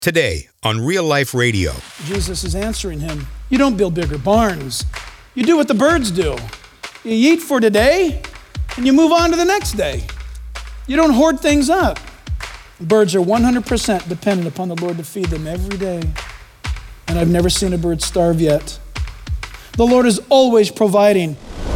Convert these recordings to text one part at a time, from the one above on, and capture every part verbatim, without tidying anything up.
Today on Real Life Radio. Jesus is answering him, you don't build bigger barns. You do what the birds do. You eat for today, and you move on to the next day. You don't hoard things up. Birds are one hundred percent dependent upon the Lord to feed them every day. And I've never seen a bird starve yet. The Lord is always providing.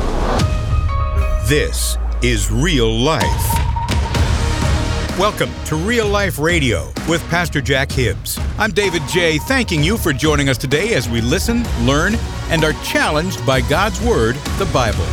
This is Real Life. Welcome to Real Life Radio with Pastor Jack Hibbs. I'm David J., thanking you for joining us today as we listen, learn, and are challenged by God's Word, the Bible.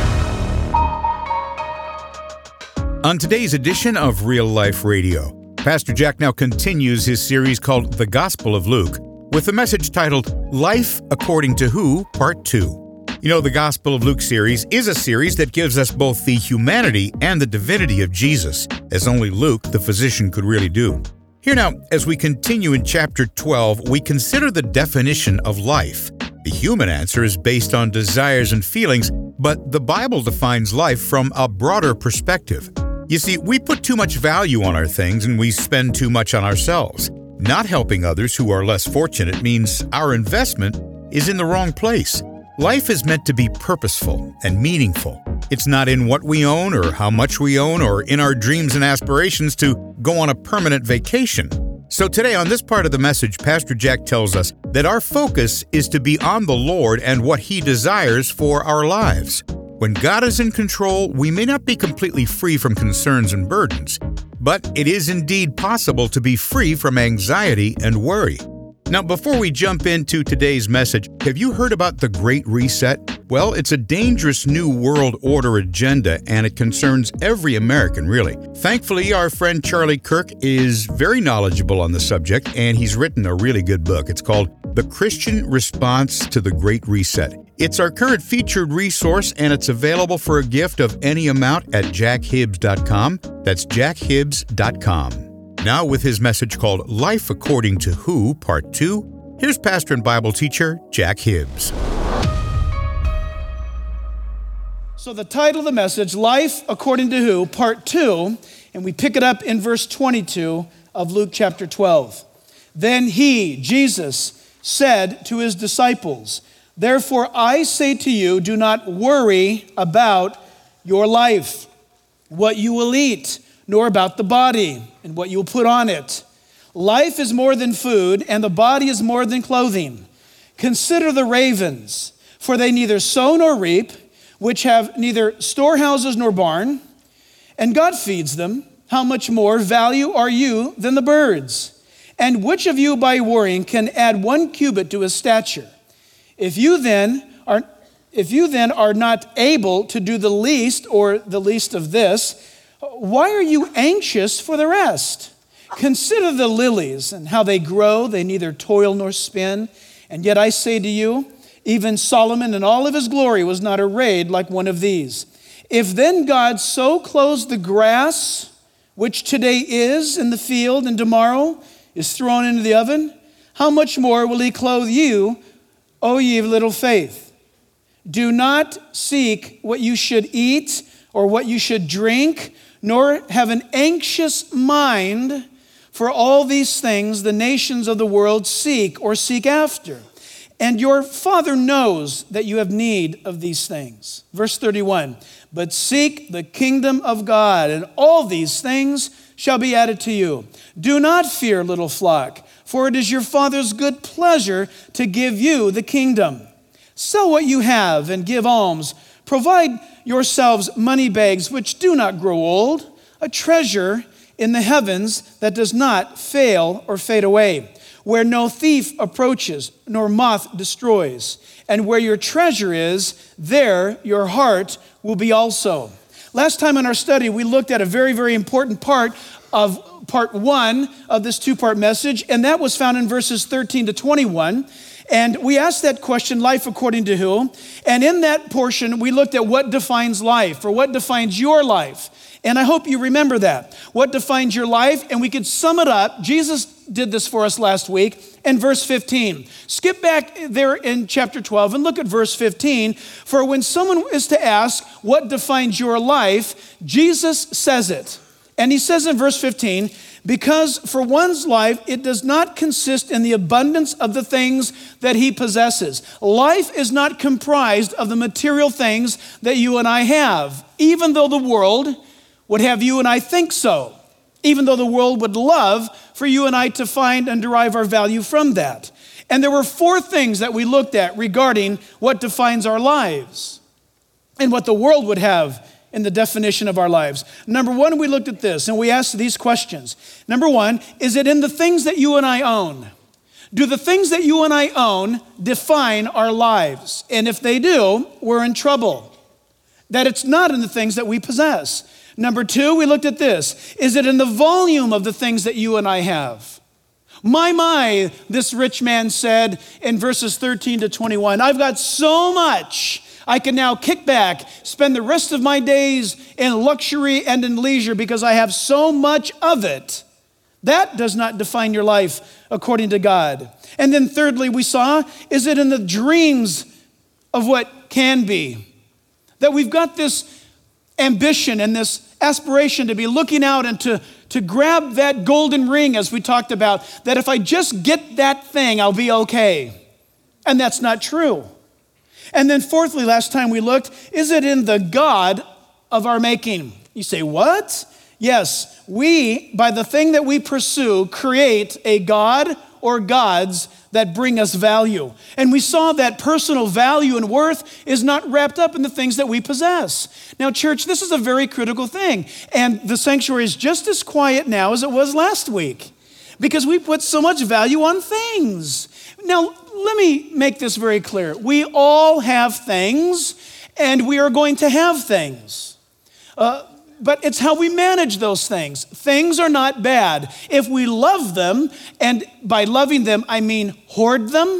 On today's edition of Real Life Radio, Pastor Jack now continues his series called The Gospel of Luke with the message titled Life According to Who, Part two. You know, the Gospel of Luke series is a series that gives us both the humanity and the divinity of Jesus, as only Luke, the physician, could really do. Here now, as we continue in chapter twelve, we consider the definition of life. The human answer is based on desires and feelings, but the Bible defines life from a broader perspective. You see, we put too much value on our things and we spend too much on ourselves. Not helping others who are less fortunate means our investment is in the wrong place. Life is meant to be purposeful and meaningful. It's not in what we own or how much we own or in our dreams and aspirations to go on a permanent vacation. So today on this part of the message, Pastor Jack tells us that our focus is to be on the Lord and what He desires for our lives. When God is in control, we may not be completely free from concerns and burdens, but it is indeed possible to be free from anxiety and worry. Now, before we jump into today's message, have you heard about the Great Reset? Well, it's a dangerous new world order agenda, and it concerns every American, really. Thankfully, our friend Charlie Kirk is very knowledgeable on the subject, and he's written a really good book. It's called The Christian Response to the Great Reset. It's our current featured resource, and it's available for a gift of any amount at jack hibbs dot com. That's jack hibbs dot com. Now with his message called Life According to Who, Part two, here's pastor and Bible teacher Jack Hibbs. So the title of the message, Life According to Who, Part two, and we pick it up in verse twenty-two of Luke chapter twelve. Then he, Jesus, said to his disciples, therefore I say to you, do not worry about your life, what you will eat, nor about the body and what you will put on it. Life is more than food, and the body is more than clothing. Consider the ravens, for they neither sow nor reap, which have neither storehouses nor barn, and God feeds them. How much more value are you than the birds? And which of you by worrying can add one cubit to his stature? If you then are, if you then are not able to do the least or the least of this, why are you anxious for the rest? Consider the lilies and how they grow. They neither toil nor spin. And yet I say to you, even Solomon in all of his glory was not arrayed like one of these. If then God so clothes the grass, which today is in the field and tomorrow is thrown into the oven, how much more will he clothe you, O ye of little faith? Do not seek what you should eat or what you should drink, nor have an anxious mind, for all these things the nations of the world seek or seek after. And your Father knows that you have need of these things. Verse thirty-one, but seek the kingdom of God, and all these things shall be added to you. Do not fear, little flock, for it is your Father's good pleasure to give you the kingdom. Sell what you have and give alms. Provide yourselves money bags which do not grow old, a treasure in the heavens that does not fail or fade away, where no thief approaches nor moth destroys. And where your treasure is, there your heart will be also. Last time in our study, we looked at a very, very important part of part one of this two-part message, and that was found in verses thirteen to twenty-one. And we asked that question, life according to who? And in that portion, we looked at what defines life, or what defines your life. And I hope you remember that. What defines your life? And we could sum it up. Jesus did this for us last week in verse fifteen. Skip back there in chapter twelve and look at verse fifteen. For when someone is to ask what defines your life, Jesus says it. And he says in verse fifteen, Because for one's life, it does not consist in the abundance of the things that he possesses. Life is not comprised of the material things that you and I have, even though the world would have you and I think so, even though the world would love for you and I to find and derive our value from that. And there were four things that we looked at regarding what defines our lives and what the world would have in the definition of our lives. Number one, we looked at this and we asked these questions. Number one, is it in the things that you and I own? Do the things that you and I own define our lives? And if they do, we're in trouble. That it's not in the things that we possess. Number two, we looked at this. Is it in the volume of the things that you and I have? My, my, this rich man said in verses thirteen to twenty-one, I've got so much, I can now kick back, spend the rest of my days in luxury and in leisure because I have so much of it. That does not define your life according to God. And then thirdly, we saw, is it in the dreams of what can be? That we've got this ambition and this aspiration to be looking out and to, to grab that golden ring, as we talked about, that if I just get that thing, I'll be okay. And that's not true. And then fourthly, last time we looked, is it in the God of our making? You say, what? Yes, we, by the thing that we pursue, create a God or gods that bring us value. And we saw that personal value and worth is not wrapped up in the things that we possess. Now, church, this is a very critical thing. And the sanctuary is just as quiet now as it was last week because we put so much value on things. Now, let me make this very clear. We all have things, and we are going to have things. Uh, But it's how we manage those things. Things are not bad. If we love them, and by loving them, I mean hoard them,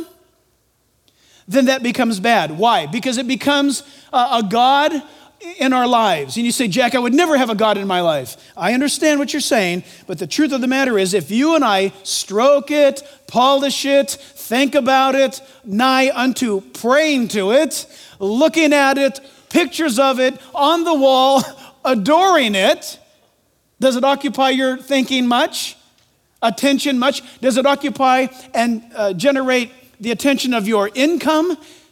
then that becomes bad. Why? Because it becomes a, a God in our lives. And you say, Jack, I would never have a God in my life. I understand what you're saying, but the truth of the matter is, if you and I stroke it, polish it, think about it, nigh unto praying to it, looking at it, pictures of it on the wall, adoring it, does it occupy your thinking much? Attention much? Does it occupy and uh, generate the attention of your income?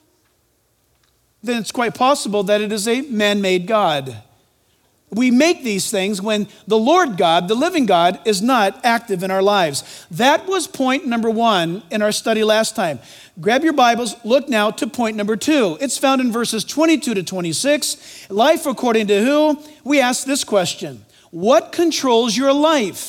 Then it's quite possible that it is a man-made God. We make these things when the Lord God, the living God, is not active in our lives. That was point number one in our study last time. Grab your Bibles, look now to point number two. It's found in verses twenty-two to twenty-six. Life according to who? We ask this question. What controls your life?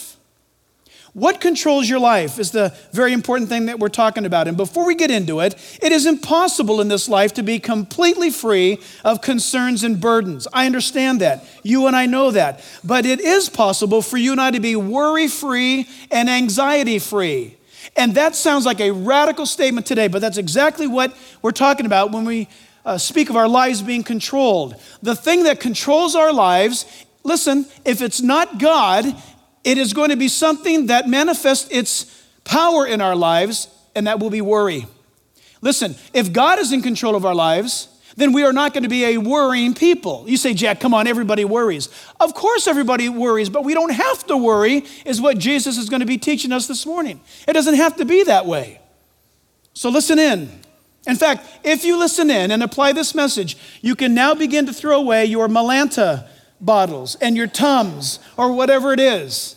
What controls your life is the very important thing that we're talking about. And before we get into it, it is impossible in this life to be completely free of concerns and burdens. I understand that. You and I know that. But it is possible for you and I to be worry-free and anxiety-free. And that sounds like a radical statement today, but that's exactly what we're talking about when we uh, speak of our lives being controlled. The thing that controls our lives, listen, if it's not God, it is going to be something that manifests its power in our lives, and that will be worry. Listen, if God is in control of our lives, then we are not going to be a worrying people. You say, Jack, come on, everybody worries. Of course everybody worries, but we don't have to worry, is what Jesus is going to be teaching us this morning. It doesn't have to be that way. So listen in. In fact, if you listen in and apply this message, you can now begin to throw away your Malanta bottles and your Tums or whatever it is.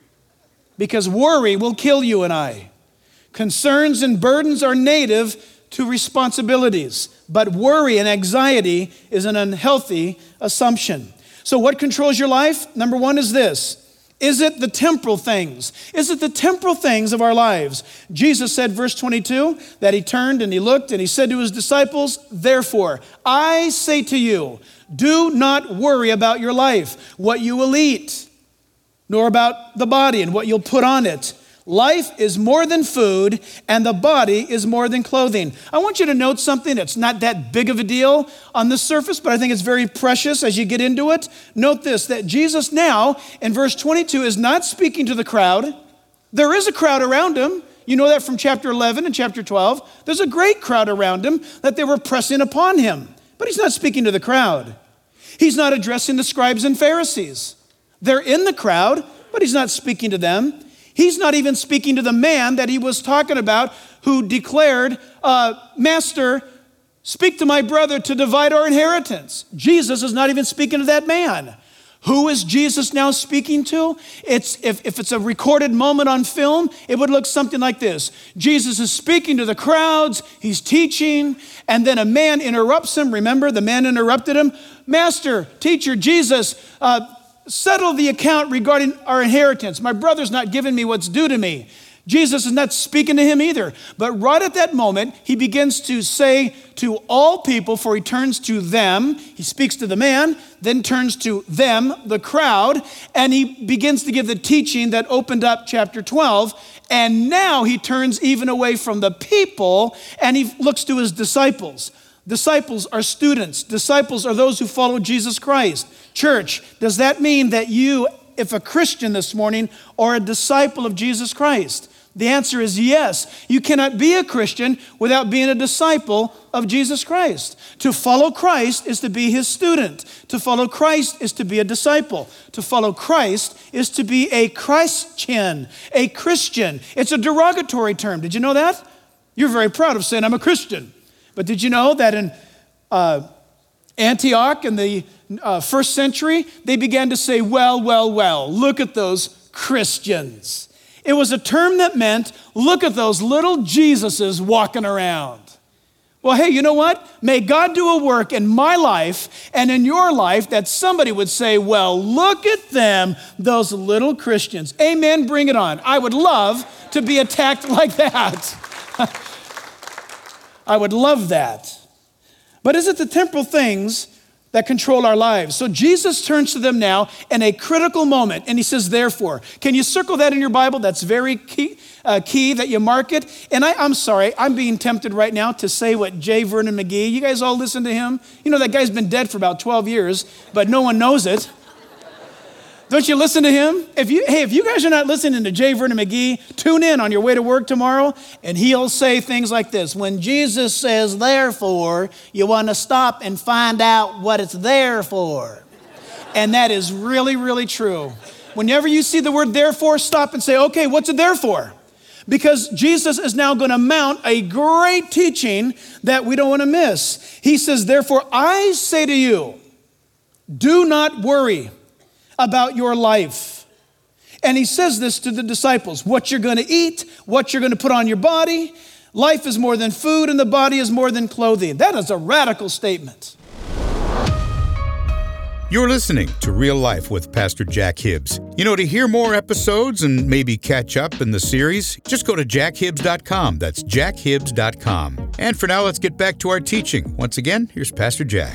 Because worry will kill you and I. Concerns and burdens are native to responsibilities, but worry and anxiety is an unhealthy assumption. So what controls your life? Number one is this. Is it the temporal things? Is it the temporal things of our lives? Jesus said, verse twenty-two, that he turned and he looked and he said to his disciples, therefore, I say to you, do not worry about your life, what you will eat, nor about the body and what you'll put on it. Life is more than food, and the body is more than clothing. I want you to note something that's not that big of a deal on the surface, but I think it's very precious as you get into it. Note this, that Jesus now, in verse twenty-two, is not speaking to the crowd. There is a crowd around him. You know that from chapter eleven and chapter twelve. There's a great crowd around him that they were pressing upon him. But he's not speaking to the crowd. He's not addressing the scribes and Pharisees. They're in the crowd, but but he's not speaking to them. He's not even speaking to the man that he was talking about who declared, uh, Master, speak to my brother to divide our inheritance. Jesus is not even speaking to that man. Who is Jesus now speaking to? It's if, if it's a recorded moment on film, it would look something like this. Jesus is speaking to the crowds, he's teaching, and then a man interrupts him. Remember, the man interrupted him. Master, teacher, Jesus, uh, settle the account regarding our inheritance. My brother's not giving me what's due to me. Jesus is not speaking to him either. But right at that moment, he begins to say to all people, for he turns to them. He speaks to the man, then turns to them, the crowd, and he begins to give the teaching that opened up chapter twelve. And now he turns even away from the people, and he looks to his disciples. Disciples are students. Disciples are those who follow Jesus Christ. Church, does that mean that you, if a Christian this morning, are a disciple of Jesus Christ? The answer is yes. You cannot be a Christian without being a disciple of Jesus Christ. To follow Christ is to be his student. To follow Christ is to be a disciple. To follow Christ is to be a Christian, a Christian. It's a derogatory term. Did you know that? You're very proud of saying, I'm a Christian. But did you know that in uh, Antioch in the uh, first century, they began to say, well, well, well, look at those Christians. It was a term that meant, look at those little Jesuses walking around. Well, hey, you know what? May God do a work in my life and in your life that somebody would say, well, look at them, those little Christians. Amen, bring it on. I would love to be attacked like that. I would love that. But is it the temporal things that control our lives? So Jesus turns to them now in a critical moment, and he says, therefore. Can you circle that in your Bible? That's very key, uh, key that you mark it. And I, I'm sorry, I'm being tempted right now to say what J. Vernon McGee, you guys all listen to him? You know, that guy's been dead for about twelve years, but no one knows it. Don't you listen to him? If you, hey, if you guys are not listening to J. Vernon McGee, tune in on your way to work tomorrow, and he'll say things like this. When Jesus says, therefore, you want to stop and find out what it's there for. And that is really, really true. Whenever you see the word therefore, stop and say, okay, what's it there for? Because Jesus is now going to mount a great teaching that we don't want to miss. He says, therefore, I say to you, do not worry about your life. And he says this to the disciples, what you're going to eat, what you're going to put on your body. Life is more than food and the body is more than clothing. That is a radical statement. You're listening to Real Life with Pastor Jack Hibbs. You know, to hear more episodes and maybe catch up in the series, just go to jack hibbs dot com. That's jack hibbs dot com. And for now, let's get back to our teaching. Once again, here's Pastor Jack.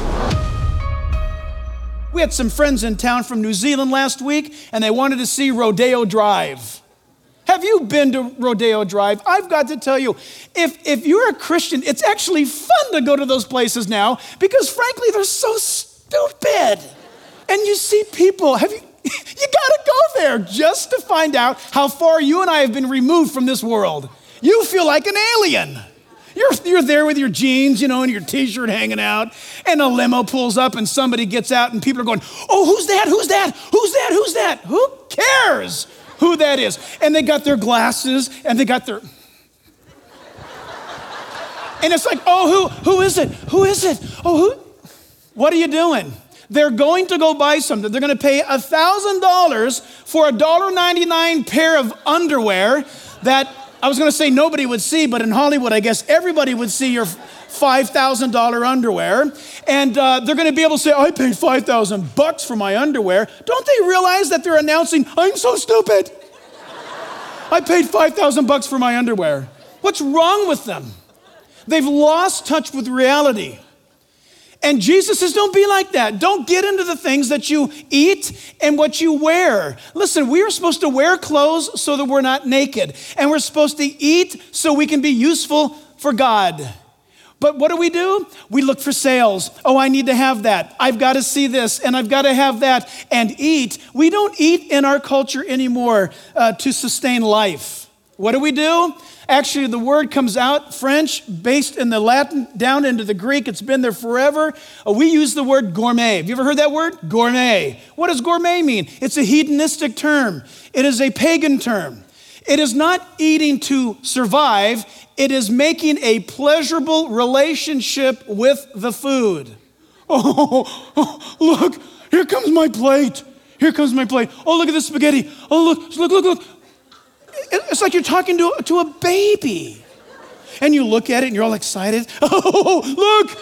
We had some friends in town from New Zealand last week, and they wanted to see Rodeo Drive. Have you been to Rodeo Drive? I've got to tell you, if, if you're a Christian, it's actually fun to go to those places now because, frankly, they're so stupid. And you see people, have you, you got to go there just to find out how far you and I have been removed from this world. You feel like an alien. You're, you're there with your jeans, you know, and your t-shirt hanging out, and a limo pulls up and somebody gets out and people are going, oh, who's that? Who's that? Who's that? Who's that? Who cares who that is? And they got their glasses and they got their... And it's like, oh, who, who is it? Who is it? Oh, who? What are you doing? They're going to go buy something. They're going to pay one thousand dollars for a one dollar ninety-nine pair of underwear that I was going to say nobody would see, but in Hollywood, I guess everybody would see your five thousand dollars underwear. And uh, they're going to be able to say, I paid five thousand bucks for my underwear. Don't they realize that they're announcing, I'm so stupid. I paid five thousand bucks for my underwear. What's wrong with them? They've lost touch with reality. And Jesus says, don't be like that. Don't get into the things that you eat and what you wear. Listen, we are supposed to wear clothes so that we're not naked. And we're supposed to eat so we can be useful for God. But what do we do? We look for sales. Oh, I need to have that. I've got to see this and I've got to have that and eat. We don't eat in our culture anymore uh, to sustain life. What do we do? Actually, the word comes out French, based in the Latin, down into the Greek. It's been there forever. Uh, we use the word gourmet. Have you ever heard that word? Gourmet. What does gourmet mean? It's a hedonistic term. It is a pagan term. It is not eating to survive. It is making a pleasurable relationship with the food. Oh, oh, look, here comes my plate. Here comes my plate. Oh, look at the spaghetti. Oh, look, look, look, look. It's like you're talking to, to a baby. And you look at it and you're all excited. Oh, look.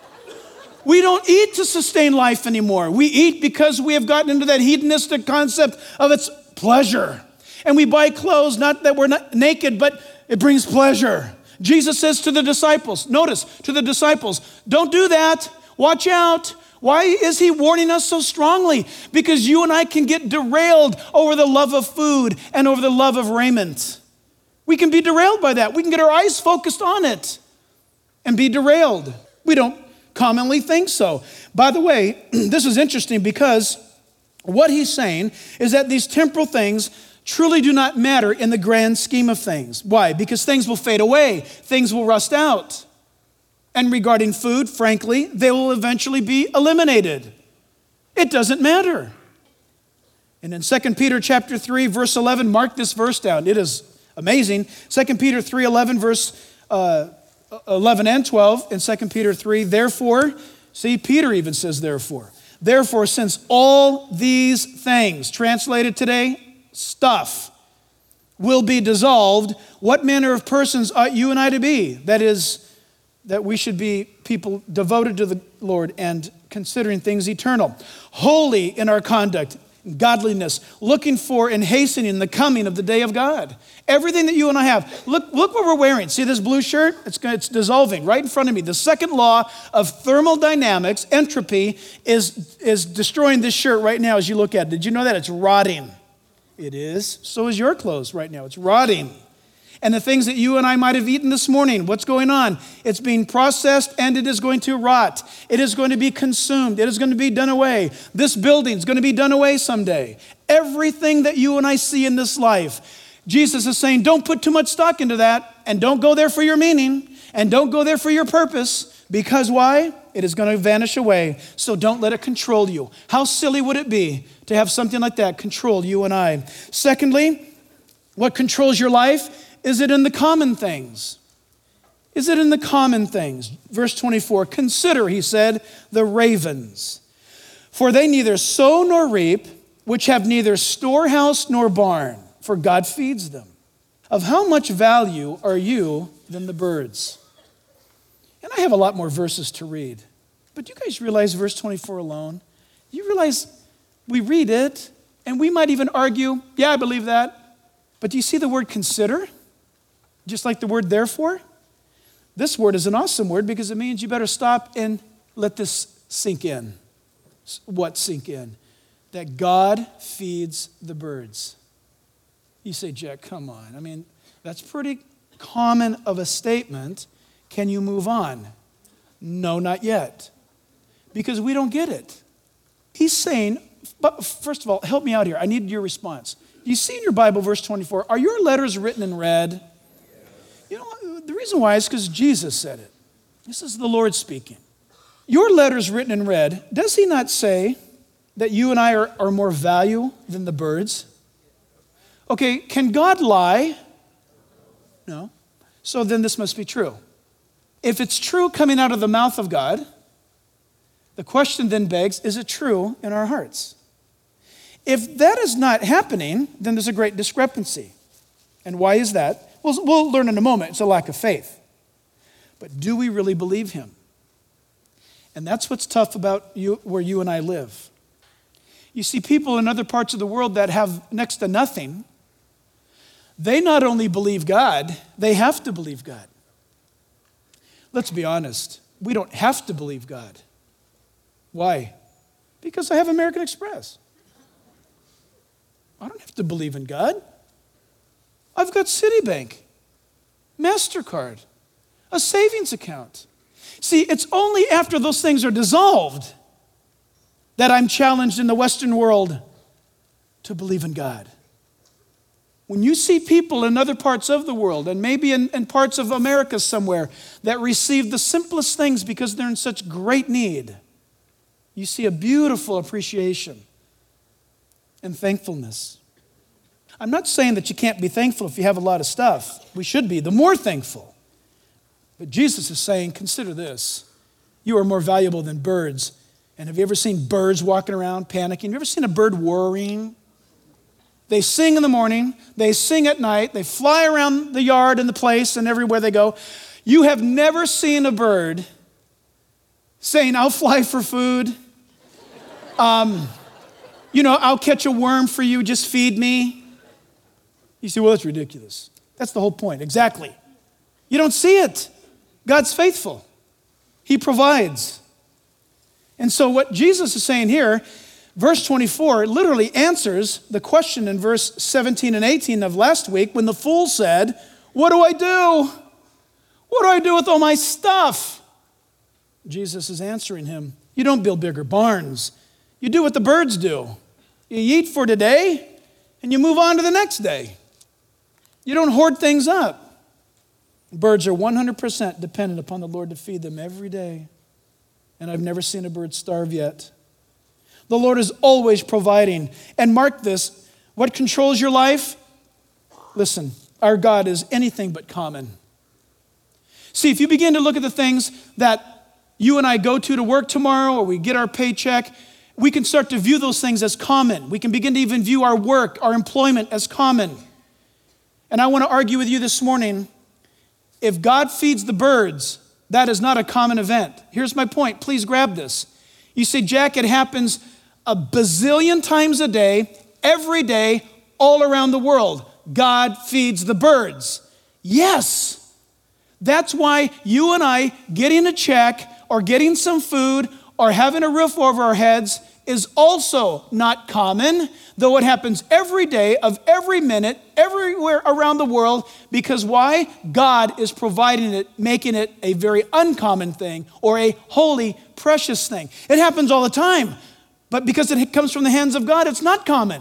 We don't eat to sustain life anymore. We eat because we have gotten into that hedonistic concept of its pleasure. And we buy clothes, not that we're not naked, but it brings pleasure. Jesus says to the disciples, notice, to the disciples, don't do that. Watch out. Why is he warning us so strongly? Because you and I can get derailed over the love of food and over the love of raiment. We can be derailed by that. We can get our eyes focused on it and be derailed. We don't commonly think so. By the way, this is interesting because what he's saying is that these temporal things truly do not matter in the grand scheme of things. Why? Because things will fade away. Things will rust out. And regarding food, frankly, they will eventually be eliminated. It doesn't matter. And in Second Peter chapter three, verse eleven, mark this verse down. It is amazing. Second Peter three eleven, verse uh, eleven and twelve, in Second Peter three, therefore, see, Peter even says therefore. Therefore, since all these things, translated today, stuff, will be dissolved, what manner of persons ought you and I to be? That is, that we should be people devoted to the Lord and considering things eternal. Holy in our conduct, godliness, looking for and hastening the coming of the day of God. Everything that you and I have. Look, look what we're wearing. See this blue shirt? It's, it's dissolving right in front of me. The second law of thermodynamics, entropy, is, is destroying this shirt right now as you look at it. Did you know that? It's rotting. It is. So is your clothes right now. It's rotting. And the things that you and I might have eaten this morning, what's going on? It's being processed and it is going to rot. It is going to be consumed. It is going to be done away. This building is going to be done away someday. Everything that you and I see in this life, Jesus is saying, don't put too much stock into that and don't go there for your meaning and don't go there for your purpose. Because why? It is going to vanish away. So don't let it control you. How silly would it be to have something like that control you and I? Secondly, what controls your life? Is it in the common things? Is it in the common things? Verse twenty-four, consider, he said, the ravens. For they neither sow nor reap, which have neither storehouse nor barn, for God feeds them. Of how much value are you than the birds? And I have a lot more verses to read. But do you guys realize verse twenty-four alone? You realize we read it, and we might even argue, yeah, I believe that. But do you see the word consider? Just like the word therefore? This word is an awesome word because it means you better stop and let this sink in. What sink in? That God feeds the birds. You say, Jack, come on. I mean, that's pretty common of a statement. Can you move on? No, not yet. Because we don't get it. He's saying, but first of all, help me out here. I need your response. You see in your Bible, verse twenty-four, are your letters written in red? You know, the reason why is because Jesus said it. This is the Lord speaking. Your letters written in red, does he not say that you and I are, are more value than the birds? Okay, can God lie? No. So then this must be true. If it's true coming out of the mouth of God, the question then begs, is it true in our hearts? If that is not happening, then there's a great discrepancy. And why is that? We'll, we'll learn in a moment. It's a lack of faith. But do we really believe him? And that's what's tough about you, where you and I live. You see people in other parts of the world that have next to nothing. They not only believe God, they have to believe God. Let's be honest. We don't have to believe God. Why? Because I have American Express. I don't have to believe in God. I've got Citibank, MasterCard, a savings account. See, it's only after those things are dissolved that I'm challenged in the Western world to believe in God. When you see people in other parts of the world, and maybe in, in parts of America somewhere, that receive the simplest things because they're in such great need, you see a beautiful appreciation and thankfulness. I'm not saying that you can't be thankful if you have a lot of stuff. We should be, the more thankful. But Jesus is saying, consider this. You are more valuable than birds. And have you ever seen birds walking around panicking? Have you ever seen a bird worrying? They sing in the morning, they sing at night, they fly around the yard and the place and everywhere they go. You have never seen a bird saying, I'll fly for food. Um, you know, I'll catch a worm for you, just feed me. You say, well, that's ridiculous. That's the whole point, exactly. You don't see it. God's faithful. He provides. And so what Jesus is saying here, verse twenty-four literally answers the question in verse seventeen and eighteen of last week when the fool said, what do I do? What do I do with all my stuff? Jesus is answering him, you don't build bigger barns. You do what the birds do. You eat for today and you move on to the next day. You don't hoard things up. Birds are one hundred percent dependent upon the Lord to feed them every day. And I've never seen a bird starve yet. The Lord is always providing. And mark this, what controls your life? Listen, our God is anything but common. See, if you begin to look at the things that you and I go to to work tomorrow, or we get our paycheck, we can start to view those things as common. We can begin to even view our work, our employment as common. And I want to argue with you this morning, if God feeds the birds, that is not a common event. Here's my point. Please grab this. You say, Jack, it happens a bazillion times a day, every day, all around the world. God feeds the birds. Yes. That's why you and I getting a check or getting some food or having a roof over our heads is also not common, though it happens every day of every minute, everywhere around the world, because why? God is providing it, making it a very uncommon thing or a holy, precious thing. It happens all the time, but because it comes from the hands of God, it's not common.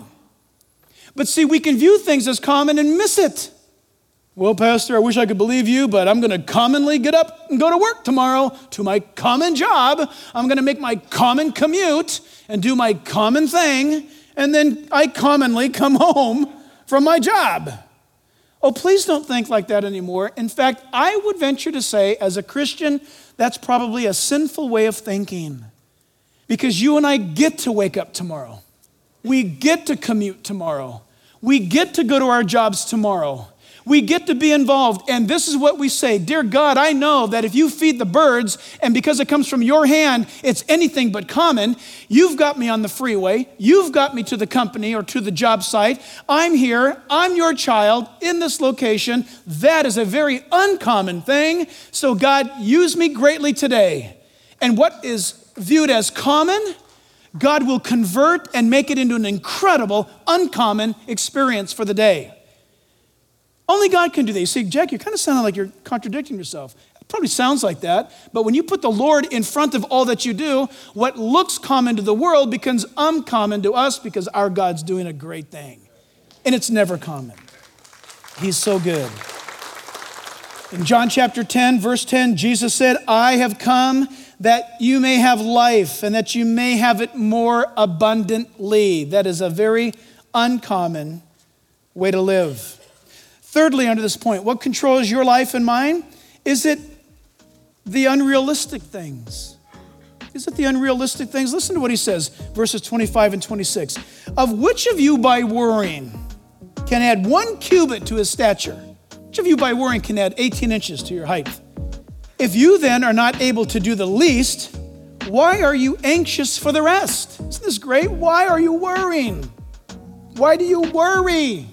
But see, we can view things as common and miss it. Well, Pastor, I wish I could believe you, but I'm going to commonly get up and go to work tomorrow to my common job. I'm going to make my common commute and do my common thing, and then I commonly come home from my job. Oh, please don't think like that anymore. In fact, I would venture to say, as a Christian, that's probably a sinful way of thinking, because you and I get to wake up tomorrow. We get to commute tomorrow. We get to go to our jobs tomorrow. We get to be involved, and this is what we say. Dear God, I know that if you feed the birds, and because it comes from your hand, it's anything but common. You've got me on the freeway. You've got me to the company or to the job site. I'm here. I'm your child in this location. That is a very uncommon thing. So God, use me greatly today. And what is viewed as common, God will convert and make it into an incredible, uncommon experience for the day. Only God can do that. You say, Jack, you're kind of sounding like you're contradicting yourself. It probably sounds like that, but when you put the Lord in front of all that you do, what looks common to the world becomes uncommon to us because our God's doing a great thing. And it's never common. He's so good. In John chapter ten, verse ten, Jesus said, I have come that you may have life and that you may have it more abundantly. That is a very uncommon way to live. Thirdly, under this point, what controls your life and mine? Is it the unrealistic things? Is it the unrealistic things? Listen to what he says, verses twenty-five and twenty-six. Of which of you by worrying can add one cubit to his stature? Which of you by worrying can add eighteen inches to your height? If you then are not able to do the least, why are you anxious for the rest? Isn't this great? Why are you worrying? Why do you worry?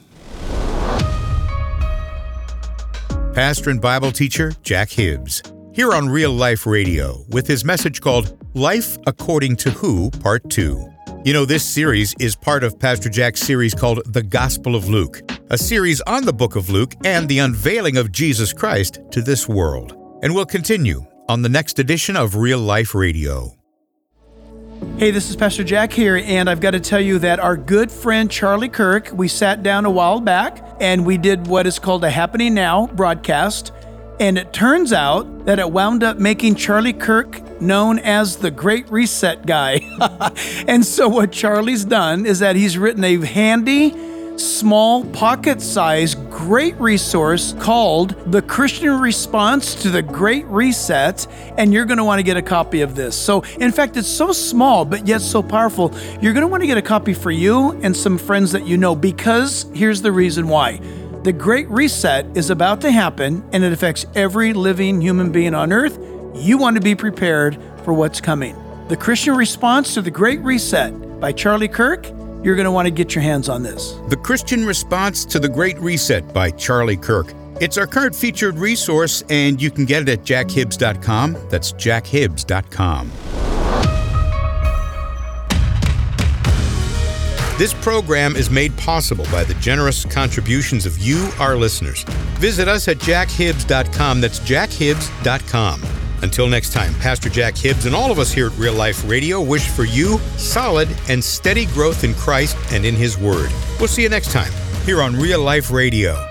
Pastor and Bible teacher Jack Hibbs, here on Real Life Radio with his message called Life According to Who, Part two. You know, this series is part of Pastor Jack's series called The Gospel of Luke, a series on the book of Luke and the unveiling of Jesus Christ to this world. And we'll continue on the next edition of Real Life Radio. Hey, this is Pastor Jack here, and I've got to tell you that our good friend Charlie Kirk, we sat down a while back and we did what is called a Happening Now broadcast, and it turns out that it wound up making Charlie Kirk known as the Great Reset guy. And so what Charlie's done is that he's written a handy, small, pocket-sized, great resource called The Christian Response to the Great Reset, and you're going to want to get a copy of this. So, in fact, it's so small, but yet so powerful. You're going to want to get a copy for you and some friends that you know, because here's the reason why. The Great Reset is about to happen, and it affects every living human being on earth. You want to be prepared for what's coming. The Christian Response to the Great Reset by Charlie Kirk. You're going to want to get your hands on this. The Christian Response to the Great Reset by Charlie Kirk. It's our current featured resource, and you can get it at jack hibbs dot com. That's jack hibbs dot com. This program is made possible by the generous contributions of you, our listeners. Visit us at jack hibbs dot com. That's jack hibbs dot com. Until next time, Pastor Jack Hibbs and all of us here at Real Life Radio wish for you solid and steady growth in Christ and in His Word. We'll see you next time here on Real Life Radio.